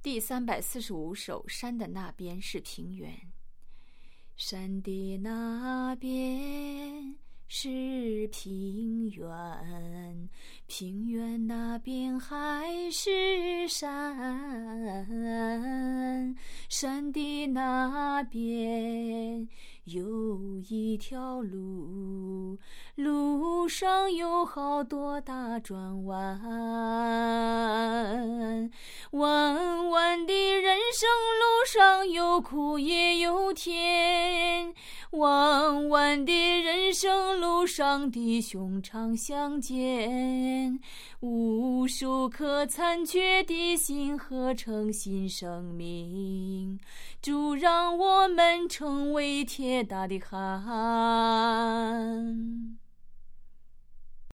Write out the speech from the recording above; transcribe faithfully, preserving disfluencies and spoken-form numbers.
第三百四十五首，山的那边是平原。山的那边是平原，平原那边还是山，山的那边有一条路，路上有好多大转弯，弯弯的人生路上有苦也有甜，弯弯的人生路上弟兄常相见，无数颗残缺的心合成新生命，主让我们成为铁打的汉。